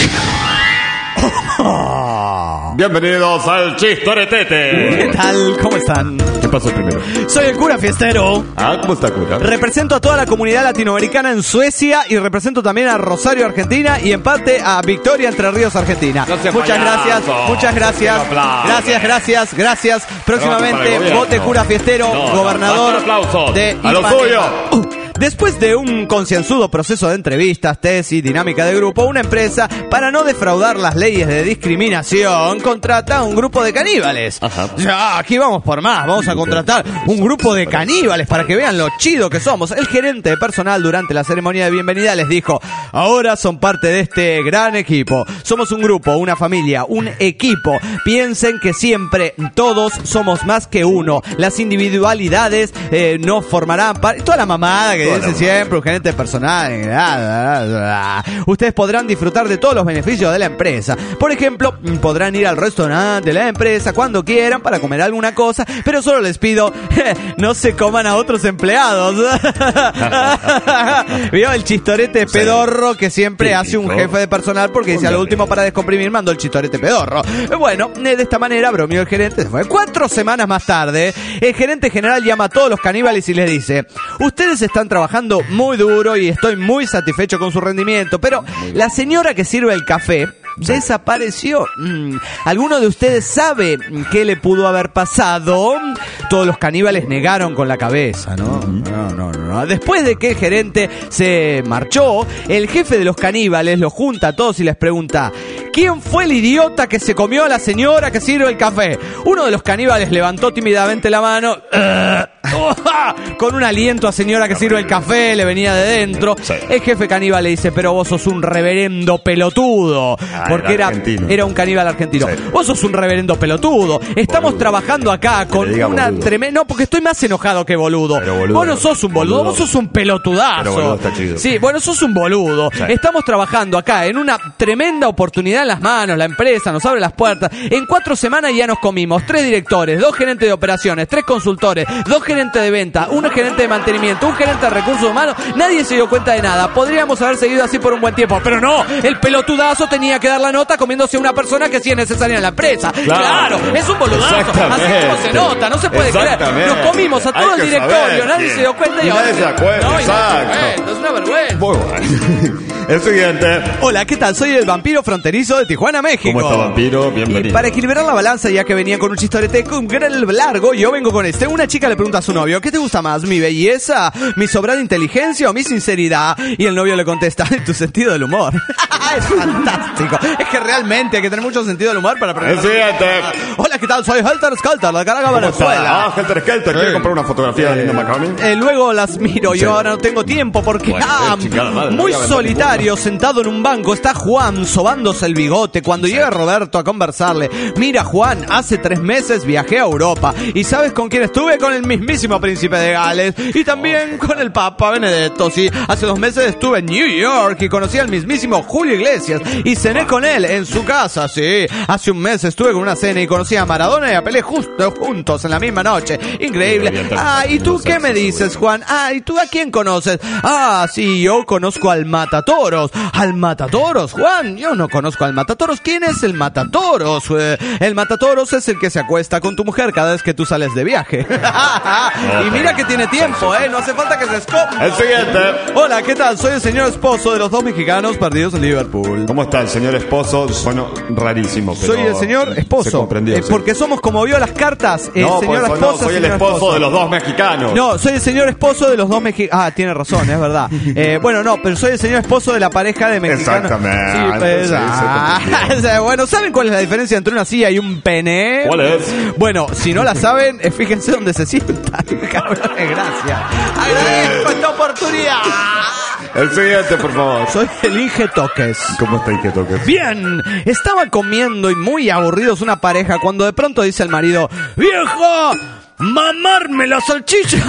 Bienvenidos al ¿Qué Chistoretete. tal? ¿Cómo están? ¿Qué pasó primero? Soy el cura fiestero. Ah, ¿cómo está, cura? Represento a toda la comunidad latinoamericana en Suecia y represento también a Rosario, Argentina, y en parte a Victoria, Entre Ríos, Argentina. No sea Muchas payaso. gracias, muchas gracias, Que lo aplaudan. gracias, gracias, gracias. Para Próximamente, el gobierno. vote cura fiestero, No, no, gobernador basta de aplausos. de A lo Ipanema. suyo. Uh, Después de un concienzudo proceso de entrevistas, test y dinámica de grupo, una empresa, para no defraudar las leyes de discriminación, contrata a un grupo de caníbales. Ajá. Ya, aquí vamos por más, vamos a contratar un grupo de caníbales para que vean lo chido que somos. El gerente de personal durante la ceremonia de bienvenida les dijo: ahora son parte de este gran equipo. Somos un grupo, una familia, un equipo. Piensen que siempre todos somos más que uno. Las individualidades eh, no formarán parte... Toda la mamada que dice siempre un gerente de personal. Ustedes podrán disfrutar de todos los beneficios de la empresa. Por ejemplo, podrán ir al restaurante de la empresa cuando quieran para comer alguna cosa, pero solo les pido no se coman a otros empleados. ¿Vio el chistorete pedorro que siempre Típico. hace un jefe de personal? Porque dice: a lo último, para descomprimir, mando el chistorete pedorro. Bueno, de esta manera bromeó el gerente. Fue cuatro semanas más tarde. El gerente general llama a todos los caníbales y les dice: ustedes están trabajando muy duro y estoy muy satisfecho con su rendimiento, pero la señora que sirve el café desapareció. Mm. ¿Alguno de ustedes sabe qué le pudo haber pasado? Todos los caníbales negaron con la cabeza, ¿no? No, no, no. Después de que el gerente se marchó, el jefe de los caníbales los junta a todos y les pregunta: ¿quién fue el idiota que se comió a la señora que sirve el café? Uno de los caníbales levantó tímidamente la mano. con un aliento a señora que sirve el café, le venía de dentro. Sí. El jefe caníbal le dice, pero vos sos un reverendo pelotudo. Ah, porque era era, argentino. era un caníbal argentino. Sí. Vos sos un reverendo pelotudo. Estamos Boludo. trabajando acá con le diga una boludo. tremenda... No, porque estoy más enojado que boludo. Pero boludo, Vos no sos un boludo, boludo. vos sos un pelotudazo. Pero boludo está chido. Sí, bueno, sos un boludo. Sí. Estamos trabajando acá en una tremenda oportunidad en las manos. La empresa nos abre las puertas. En cuatro semanas ya nos comimos tres directores, dos gerentes de operaciones, tres consultores, dos gerentes de venta, un gerente de mantenimiento, un gerente de recursos humanos. Nadie se dio cuenta de nada. Podríamos haber seguido así por un buen tiempo, pero no. El pelotudazo tenía que dar la nota comiéndose a una persona que sí es necesaria en la empresa. Claro, Claro. es un boludazo. Así Exactamente. como se nota, no se puede creer. Exactamente. Nos comimos a todo Hay el que directorio, saber nadie que- se dio cuenta y ahora- nadie se acuerda, No, y nadie se exacto. cuenta, es una vergüenza. Muy bueno. El siguiente. Hola, ¿qué tal? Soy el vampiro fronterizo de Tijuana, México. ¿Cómo está, vampiro? Bienvenido. Y para equilibrar la balanza, ya que venían con un chistorete con gran largo, yo vengo con este. Una chica le pregunta a su novio, ¿qué te gusta más, mi belleza, mi sobrada inteligencia o mi sinceridad? Y el novio le contesta, tu sentido del humor. Es fantástico. Es que realmente hay que tener mucho sentido del humor para El aprender. siguiente. Hola, ¿qué tal? Soy Helter Skelter, de Caracas, ¿Cómo está? Venezuela. Ah, Helter Skelter. ¿Quiere comprar una fotografía de Linda McCartney? Eh, luego las miro, yo Sí. ahora no tengo tiempo porque Bueno, ah, eh, chingada madre, muy voy a vender solitario, sentado en un banco, está Juan sobándose el bigote. Cuando llega Roberto a conversarle, mira Juan, hace tres meses viajé a Europa y ¿sabes con quién estuve? Con el mismísimo príncipe de Gales y también con el Papa Benedetto. Sí, hace dos meses estuve en New York y conocí al mismísimo Julio Iglesias y cené con él en su casa. Sí, hace un mes estuve con una cena y conocí a Maradona y a Pelé justo juntos en la misma noche. Increíble. Ah, ¿y tú qué me dices, Juan? Ah, ¿y tú a quién conoces? Ah, sí, yo conozco al Matatoros. ¿Al Matatoros, Juan? Yo no conozco al Matatoros. ¿Quién es el Matatoros? Eh, el Matatoros es el que se acuesta con tu mujer cada vez que tú sales de viaje. Y mira que tiene tiempo, ¿eh? No hace falta que se esconda. El siguiente. Hola, ¿qué tal? Soy el señor esposo de los dos mexicanos perdidos en Liverpool. ¿Cómo está el señor esposo? Suena rarísimo, pero Soy el señor se esposo. comprendió, Eh, sí. porque somos como vio las cartas. El No, señor pues, no, esposo, soy el señor esposo de los dos mexicanos. No, soy el señor esposo de los dos mexicanos. Ah, tiene razón, es verdad. Eh, bueno, no, pero soy el señor esposo de la pareja de mexicanos. Exactamente. Sí, pues, Sí, se ah, comprendió. bueno, ¿saben cuál es la diferencia entre una silla y un pene? ¿Cuál es? Bueno, si no la saben, eh, fíjense dónde se sientan. Cabrones, gracias. Agradezco esta oportunidad. El siguiente, por favor. Soy el Inge Toques. ¿Cómo está y qué toques? Bien, estaba comiendo y muy aburridos una pareja cuando de pronto dice el marido, ¡vieja! ¡Mamarme la salchicha!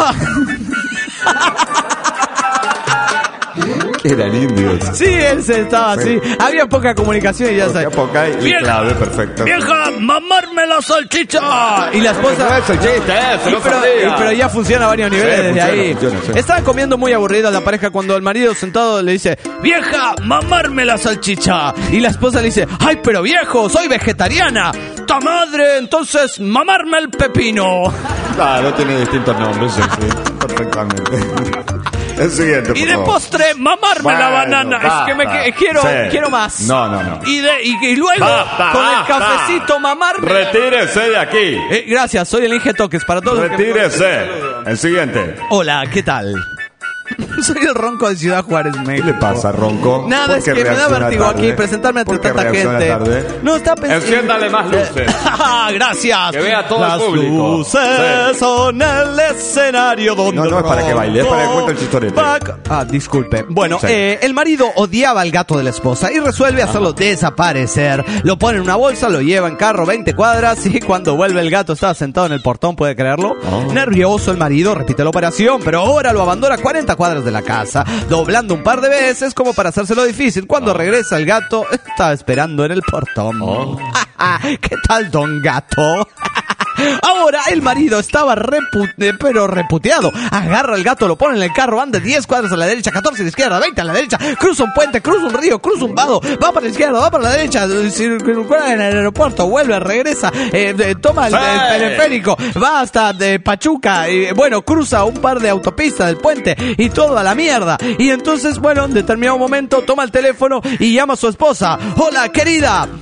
Eran indios. Sí, él se estaba así. Había poca comunicación y ya sabes. Poca, poca y Vieja, clave, perfecto. ¡Vieja! ¡Mamarme la salchicha! Y la esposa... No es el chiste, eso, Sí, no pero, sabía. y- pero ya funciona a varios niveles Sí, desde funciona, ahí. funciona, sí. Estaban comiendo muy aburrida la pareja cuando el marido sentado le dice, ¡vieja, mamarme la salchicha! Y la esposa le dice, ¡ay, pero viejo, soy vegetariana! ¡Ta madre! Entonces, mamarme el pepino. Claro, tiene distintos nombres, sí, sí, perfectamente. El siguiente, por Y de favor. postre, mamarme Bueno, la banana. basta. Es que me que- quiero, Sí. quiero más. No, no, no. Y, de, y, y luego, Basta, con el basta. cafecito, mamarme. Retírese de aquí. Eh, gracias, soy el Inge Toques para todos los que me Retírese. El siguiente. Hola, ¿qué tal? Soy el Ronco de Ciudad Juárez, ¿Qué México. le pasa, Ronco? Nada, ¿Por es qué que me da reacciona vértigo tarde? aquí presentarme ante ¿Por qué tanta reacciona gente. tarde? No, está pensando. Enciéndale más luces. Gracias. Que vea todo Las el público. luces Sí. son el escenario donde. No, no es para que baile, es para que cuente el chistorete. Pac- Ah, disculpe. Bueno, Sí. eh, el marido odiaba al gato de la esposa y resuelve hacerlo desaparecer. Lo pone en una bolsa, lo lleva en carro veinte cuadras y cuando vuelve el gato estaba sentado en el portón, ¿puede creerlo? Oh. Nervioso el marido repite la operación, pero ahora lo abandona a cuarenta cuadras de la casa, doblando un par de veces como para hacérselo difícil. Cuando regresa el gato, estaba esperando en el portón. Oh. ¿Qué tal, don gato? Ahora el marido estaba repu- eh, pero reputeado. Agarra al gato, lo pone en el carro, anda diez cuadras a la derecha, catorce a la izquierda, veinte a la derecha, cruza un puente, cruza un río, cruza un vado, va para la izquierda, va para la derecha, circula en el aeropuerto, vuelve, regresa, eh, eh, toma el, ¡Sí! el teleférico, va hasta de Pachuca, y bueno, cruza un par de autopistas del puente y todo a la mierda. Y entonces, bueno, en determinado momento toma el teléfono y llama a su esposa. Hola, querida,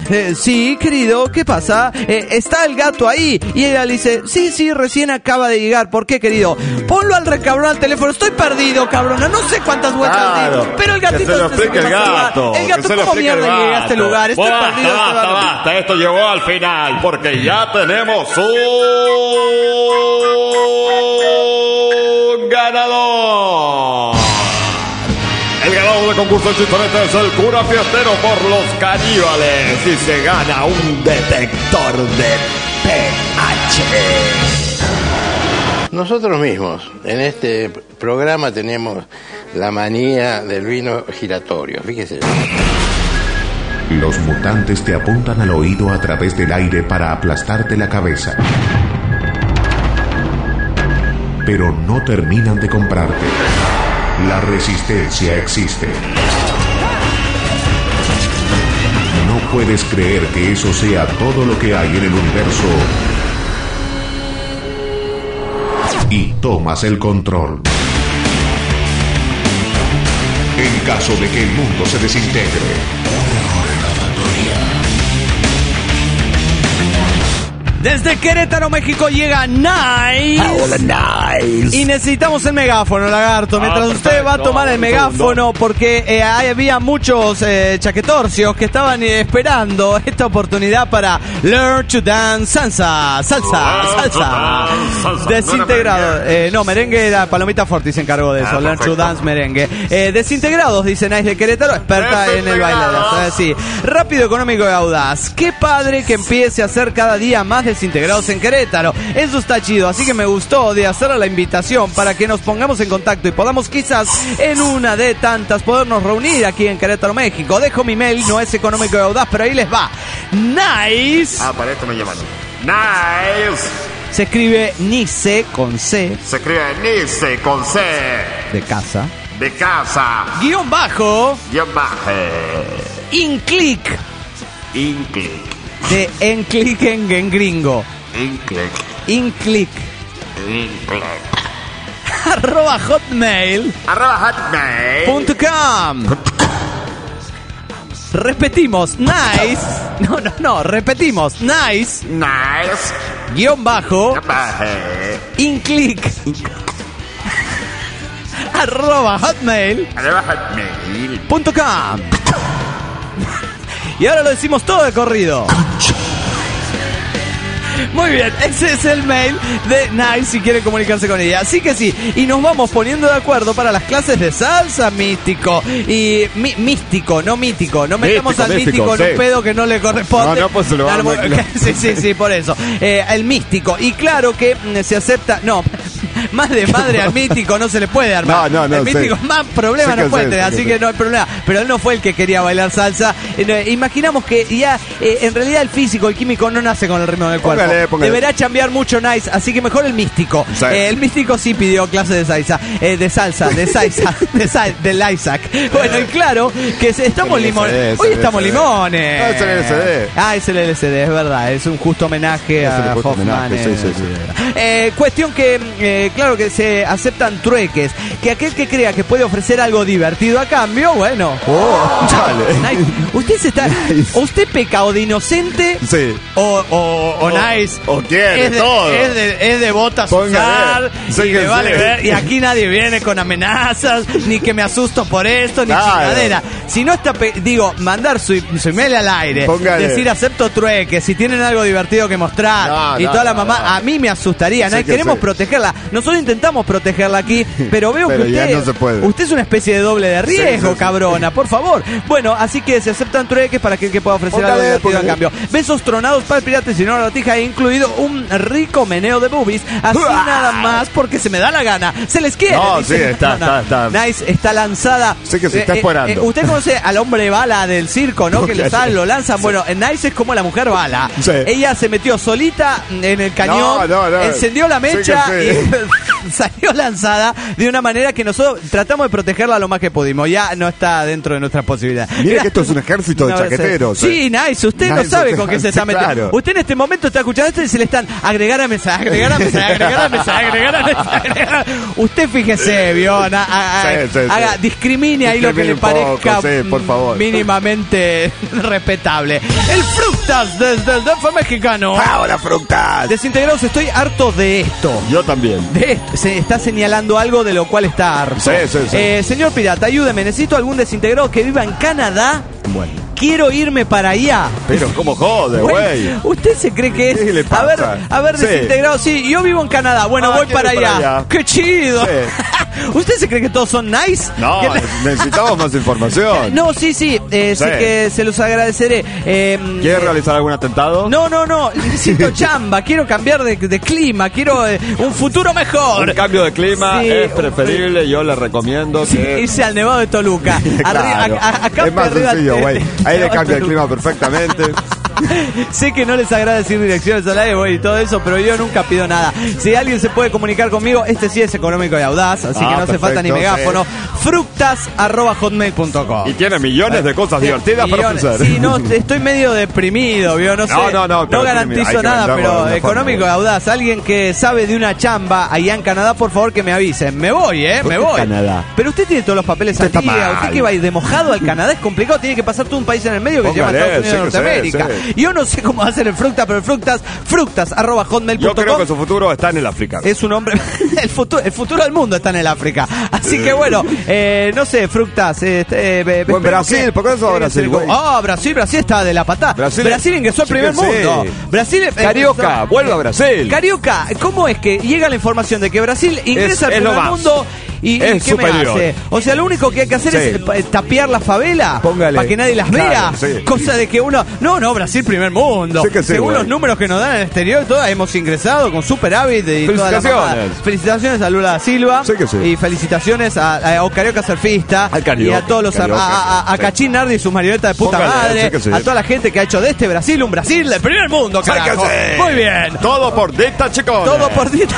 eh, sí, querido, ¿qué pasa? Eh, está el gato ahí. Y ella le dice, sí, sí, recién acaba de llegar. ¿Por qué, querido? Ponlo al recabrón al teléfono. Estoy perdido, cabrona. No sé cuántas vueltas Claro, di. Pero el gatito... que se lo este explique que el pasa. gato, El que gato, se lo ¿cómo explique el mierda llegué a este gato. lugar? Estoy Basta, perdido. este basta, gato. basta. Esto llegó al final porque ya tenemos un ganador. El ganador del concurso de chistorete es el cura fiestero por los caníbales y se gana un detector de P H. Nosotros mismos en este programa tenemos la manía del vino giratorio, fíjese. Los mutantes te apuntan al oído a través del aire para aplastarte la cabeza. Pero no terminan de comprarte. La resistencia existe. No puedes creer que eso sea todo lo que hay en el universo. Y tomas el control. En caso de que el mundo se desintegre. Desde Querétaro, México llega Nice. Hola, Nice. Y necesitamos el megáfono, lagarto. Mientras Ah, usted va a perfecto. tomar el Un megáfono, porque eh, había muchos eh, chaquetorcios que estaban eh, esperando esta oportunidad para Learn to Dance Salsa. Salsa, Learn to salsa. dance salsa. Desintegrado. No era merengue. Eh, no, merengue era Palomita Forti, se encargó de eso. Ah, Learn to perfecto. Dance merengue. Eh, desintegrados, dice Nice de Querétaro, experta en el baile. Desintegrados. Eh, sí. Rápido, económico y audaz. Qué padre que empiece a hacer cada día más desintegrados en Querétaro. Eso está chido, así que me gustó de hacer la invitación para que nos pongamos en contacto y podamos quizás en una de tantas podernos reunir aquí en Querétaro, México. Dejo mi mail, no es económico y audaz, pero ahí les va. Nice. Ah, para esto me llaman. Nice. Se escribe Nice con C Se escribe Nice con C de casa. de casa. Guión bajo. Guión baje. Inclick Inclick. de Enclick en, en gringo. Inclick. Inclick. Inclick. Arroba hotmail. Arroba hotmail. Punto com. Repetimos, nice. No, no, no, repetimos, nice. Nice. Guión bajo. Guión baje. Inclick. Arroba hotmail. Arroba hotmail. Punto com. Y ahora lo decimos todo de corrido. Muy bien, ese es el mail de Nice si quieren comunicarse con ella. Así que sí, y nos vamos poniendo de acuerdo para las clases de salsa místico. Y mi, místico, no mítico. No metamos Místico, al místico, místico, en un sí. pedo que no le corresponde. No, no, pues se lo Claro, vamos a- Sí, sí, sí, por eso. Eh, el místico. Y claro que mm, se acepta... No, más de madre al místico no se le puede armar. No, no, no, El místico sí. más problemas Sí que no puede sí, tener, sí que así sí. que no hay problema. Pero él no fue el que quería bailar salsa. Eh, no, imaginamos que ya, eh, en realidad el físico, el químico no nace con el ritmo del cuerpo. Póngale, póngale. Deberá cambiar mucho Nice, así que mejor el místico. Sí. Eh, el místico sí pidió clase de salsa, eh, de salsa, de salsa, de sal, del Isaac. Bueno, y claro que se- estamos El L S D, limones. es Hoy el estamos L S D. limones. No, es el L S D. Ah, es el L S D, es verdad. Es un justo homenaje Es un a justo Hoffman. homenaje, sí, eh, sí, sí. eh, cuestión que, eh, claro que se aceptan trueques. Que aquel que crea que puede ofrecer algo divertido a cambio, bueno. Oh, dale. Nice. Usted se está. Nice. ¿Usted peca o de inocente? Sí. O, o, o nice. o quiere es de, todo. Es de, es de botas Póngale. usar. Sí y que le vale sí. ver. Y aquí nadie viene con amenazas. Ni que me asusto por esto. Ni Claro. chingadera. Si no está. pe- Digo, mandar su, su email al aire. Póngale. Decir acepto trueques. Si tienen algo divertido que mostrar. No, y no, toda la no, mamá. no. A mí me asustaría. Sí ¿no? que Queremos sí. protegerla. Nosotros intentamos protegerla aquí. Pero veo Pero que ya usted. no se puede. Usted es una especie de doble de riesgo, sí, sí. cabrona. Por favor. Bueno, así que se aceptan trueques para aquel que pueda ofrecer algo Póngale, divertido a póngale. cambio. Besos tronados para el pirata y si no la tija, he incluido un rico meneo de boobies. Así ¡Uah! nada más porque se me da la gana. Se les quiere. No, dice sí, está, Trona. está, está. Nice, está lanzada. Sí que se está Eh, eh, esperando. eh, Usted conoce al hombre bala del circo, ¿no? Que Póngale. lo, salen, lo lanzan. Bueno, en Nice es como la mujer bala. Sí. Ella se metió solita en el cañón, No, no, no. encendió la Sí que mecha sí. y salió lanzada de una manera que nosotros tratamos de protegerla lo más que pudimos. Ya no está dentro de nuestras posibilidades. Mira que esto es un ejército de Una vez- chaqueteros. Sí, nice. Usted no Nice, sabe usted- con qué se sí, está metiendo. claro. Usted en este momento está escuchando esto y se le están agregar a mensaje, agregar a mensaje, agregar a mensaje, agregar a mensaje. agregar a- Usted fíjese, vio, na- a- a- Sí, sí, sí. haga, discrimine ahí lo que le Discrimine un poco, parezca sí, por favor. mínimamente respetable. El Fructas desde el D F mexicano. ¡Ahora, frutas! Desintegrados, estoy harto de esto. Yo también. De esto. Se está señalando algo de lo cual está harto. Sí, sí, sí. Eh, señor Pirata, ayúdeme. Necesito algún desintegrado que viva en Canadá. Bueno. Quiero irme para allá. Pero cómo jode, güey. ¿Usted se cree que es? ¿Qué le A ver, pasa? a ver, Sí. desintegrado. Sí, yo vivo en Canadá. Bueno, Ah, voy ¿quiere para ir allá. para allá? ¡Qué chido! Sí. ¿Usted se cree que todos son nice? No, Que- necesitamos más información. No, sí, sí. Eh, sí Sí. que se los agradeceré. Eh, ¿Quieres realizar algún atentado? No, no, no. Necesito chamba. Quiero cambiar de, de clima. Quiero eh, un futuro mejor. Un cambio de clima Sí, es preferible. Yo le recomiendo Sí, que... irse al Nevado de Toluca. Claro. Arri- a- a- acá es más arriba sencillo, te- güey. te- Ahí le Nevado de cambia el Toluca. clima perfectamente. Sé que no les agrada decir direcciones al aire y todo eso, pero yo nunca pido nada. Si alguien se puede comunicar conmigo, este sí es económico y audaz, así Ah, que no hace falta ni perfecto, megáfono. fructas arroba hotmail punto com. Y tiene millones de cosas divertidas para Millones. ofrecer. Sí, no, estoy medio deprimido, ¿vio? No sé. No, no, no, pero garantizo hay que nada, venderlo de pero alguna económico y forma. audaz. Alguien que sabe de una chamba allá en Canadá, por favor que me avisen. Me voy, ¿eh? ¿Por Me qué voy. Canadá? Pero usted tiene todos los papeles Usted al está día. mal. Usted que va a ir de mojado al Canadá es complicado. Tiene que pasar todo un país en el medio que se llama Póngale, Estados Unidos de sí que sí, Norteamérica. sí. Yo no sé cómo hacer el Fructas, pero el Fructas, fructas arroba hotmail Yo punto creo com. que su futuro está en el África. Es un hombre. El futuro, el futuro del mundo está en el África. Así que bueno, eh, no sé, Fructas. Eh, eh, eh, O en Brasil, ¿por qué no se va a tiene que Brasil, ser- güey? Ah, Brasil, Brasil está de la patada. Brasil- Brasil, ingresó al Sí primer que sí. mundo. Brasil. eh, Carioca, empezó- vuelve a Brasil. Carioca, ¿cómo es que llega la información de que Brasil ingresa Es- al es lo primer más. mundo? ¿Y, Es y qué me superior. hace? O sea, lo único que hay que hacer Sí. es eh, tapiar la favela Póngale. para que nadie las vea. Claro, sí. Cosa de que uno. No, no, Brasil primer mundo. Sí que sí, Según güey. los números que nos dan en el exterior, todas hemos ingresado con superávit y toda la Felicitaciones. mamada. Felicitaciones a Lula da Silva. Sí que sí. Y felicitaciones a, a, a Carioca Surfista. Al Carioca, y a todos los. a- Carioca, a, a, a sí. Cachín Nardi y su marioneta de puta Póngale, madre. sí que sí. A toda la gente que ha hecho de este Brasil un Brasil del primer mundo, Sí que carajo. sí. Muy bien. Todo por Dita, chicos. Todo por Dita.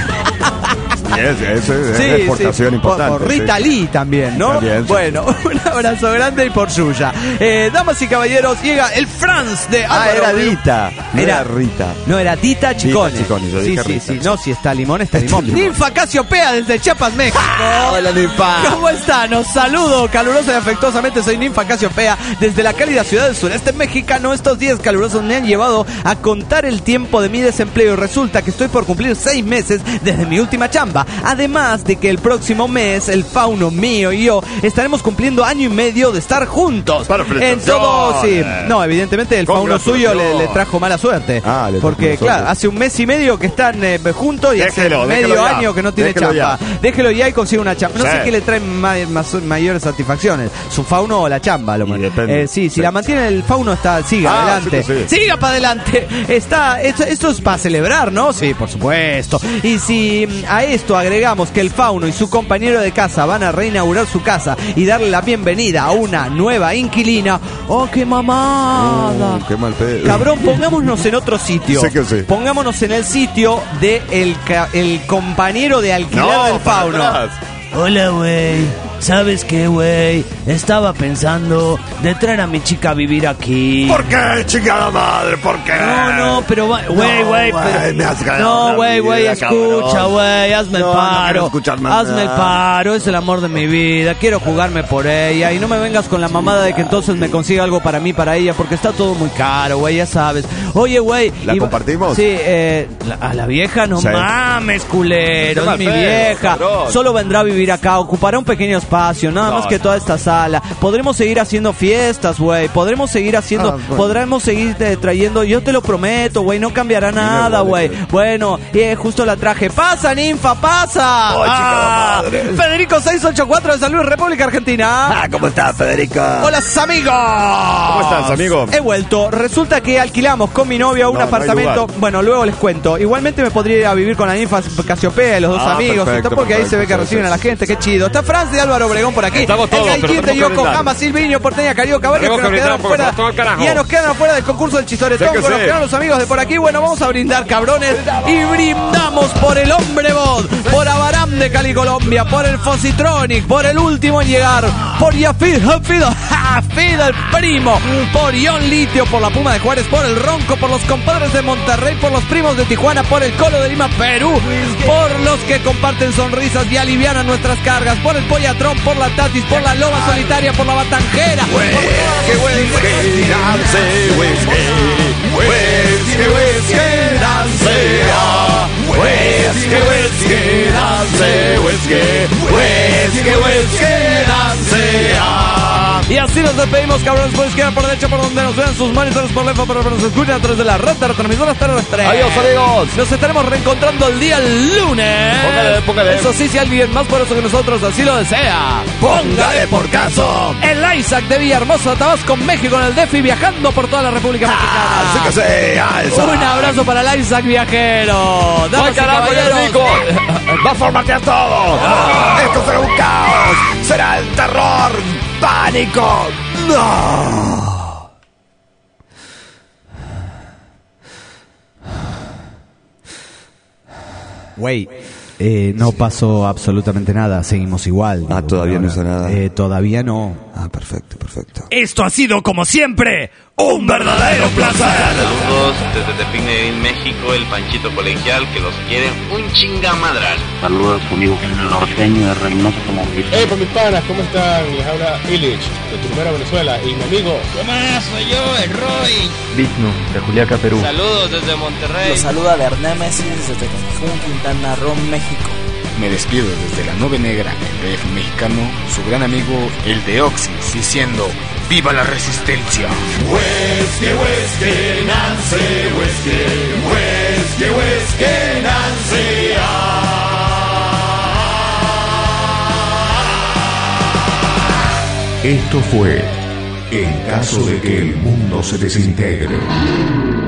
Es, es, es Sí, exportación sí. importante. Por, por Rita sí. Lee también, ¿no? También, sí. Bueno, un abrazo grande y por suya. Eh, damas y caballeros, llega el Franz de Ah, Álvaro era Obregón. Dita. No era Rita. No, era Dita Chicone. Chicone, yo sí, dije sí, Rita. sí. No, si está limón, está limón. limón. Ninfa Casiopea desde Chiapas, México. Hola, Ninfa. ¿Cómo están? Os saludo calurosa y afectuosamente. Soy Ninfa Casiopea desde la cálida ciudad del sureste mexicano. Estos días calurosos me han llevado a contar el tiempo de mi desempleo y resulta que estoy por cumplir seis meses desde mi última chamba. Además de que el próximo mes el fauno mío y yo estaremos cumpliendo año y medio de estar juntos. Para En todo, sí. No, evidentemente el fauno suyo le, le trajo mala suerte. Ah, le trajo porque mala suerte. claro, hace un mes y medio que están eh, juntos y Déjelo, hace déjelo medio ya. año que no tiene Déjelo chamba. ya. Déjelo ya y consigue una chamba. No Sí. sé qué le trae ma- mas- mayores satisfacciones, su fauno o la chamba. Lo Y más. depende. Eh, sí, si Sí. la mantiene el fauno está, siga Ah, adelante. sí que sí. Siga para adelante. Está, esto, esto es para celebrar, ¿no? Sí, por supuesto. Y si mm, a esto agregamos que el fauno y su compañero de casa van a reinaugurar su casa y darle la bienvenida a una nueva inquilina. ¡Oh, qué mamada! Uh, qué mal pedo. Cabrón, pongámonos en otro sitio. Sí que sí. Pongámonos en el sitio de el, ca- el compañero de alquiler No, del para fauno. atrás. Hola, güey. ¿Sabes qué, güey? Estaba pensando de traer a mi chica a vivir aquí. ¿Por qué, chingada madre? ¿Por qué? No, no, pero va- güey, No, güey, güey, pero- me has ganado no, la güey, güey, vida, escucha, cabrón. güey, hazme el No, no quiero paro. escuchar más hazme el nada. paro, es el amor de mi vida. Quiero jugarme por ella y no me vengas con la mamada de que entonces me consiga algo para mí, para ella, porque está todo muy caro, güey, ya sabes. Oye, güey, ¿La iba- compartimos? Sí, eh, la- a la vieja no Sí. mames, culero, Qué es mal mi pedo, vieja. cabrón. Solo vendrá a vivir acá, ocupará un pequeño espacio, nada No, más que no. toda esta sala. Podremos seguir haciendo fiestas, güey. Podremos seguir haciendo, Ah, bueno. podremos seguir eh, trayendo, yo te lo prometo, güey, no cambiará nada, vale, güey. güey. Bueno, eh, justo la traje. ¡Pasa, ninfa, pasa! Oh, chica Ah, madre. Federico seiscientos ochenta y cuatro de San Luis, República Argentina. Ah, ¿cómo estás, Federico? Hola, amigos. ¿Cómo estás, amigo? He vuelto. Resulta que alquilamos con mi novia un No, no hay apartamento. lugar. Bueno, luego les cuento. Igualmente me podría ir a vivir con la ninfa Casiopea y los dos Ah, amigos. perfecto, porque ahí se ve que perfecto, reciben sí, a la sí, gente. Qué chido. Está Franz de Álvaro Álvaro Obregón por aquí. Estamos todos, el pero Gaiquín de tenemos que Yokohama, Silviño, Porteña, Carioca, Barrio, que Tenemos nos que quedaron brindar, porque fuera. nos todo el carajo. Ya nos quedan fuera del concurso del chistoretón Sí que con los sí. que eran los amigos de por aquí. Bueno, vamos a brindar, cabrones. Y brindamos por el Hombre Bot, por Abaram de Cali, Colombia, por el Fositronic, por el último en llegar, por Yafid, Hafid, Hafid el primo, por Ion Litio, por la Puma de Juárez, por el Ronco, por los compadres de Monterrey, por los primos de Tijuana, por el Colo de Lima, Perú, por los que comparten sonrisas y alivianan nuestras cargas, por el Pollatrón, por la Tatis, por la Loba Solitaria, por la Batanjera, por todas y así nos despedimos, cabrones, por izquierda, por derecha, por donde nos vean sus monitores, por lejos, pero nos escuchan a través de la red de retransmisoras terrestres. Adiós, amigos. Nos estaremos reencontrando el día lunes. Póngale, póngale. Eso sí, si alguien más poderoso que nosotros así lo desea, Póngale por caso. el Isaac de Villahermosa, Tabasco, México, en el D E F I, viajando por toda la República Mexicana. Así que sea, esa. Un abrazo para el Isaac viajero. Damas ¡Ay, y carajo, ya caballeros. rico! ¡Va a formatear todo! ¡Esto será un caos! ¡Será el terror! ¡Pánico! ¡No! Güey, eh, no pasó absolutamente nada, seguimos igual. Ah, todavía no hizo nada. Eh, todavía no. Ah, perfecto, perfecto. Esto ha sido, como siempre, un verdadero placer. Saludos desde Tepín, México, el Panchito Colegial, que los quiere un chingamadral. Saludos, su amigo el norteño de Reynoso como Hey, por mis panas, ¿cómo están? Les habla Illich, de Tucumán, Venezuela, y mi amigo... ¿Qué más? Soy yo, el Roy. Vishnu, de Juliaca, Perú. Saludos desde Monterrey. Los saluda Bernémesis desde Cancún, Quintana Roo, México. Me despido desde la Nube Negra, el D F mexicano, su gran amigo, el de Oxys, diciendo ¡viva la resistencia! Whisky, whisky, Nancy, whisky, whisky, whisky, Nancy. Esto fue En caso de que el mundo se desintegre.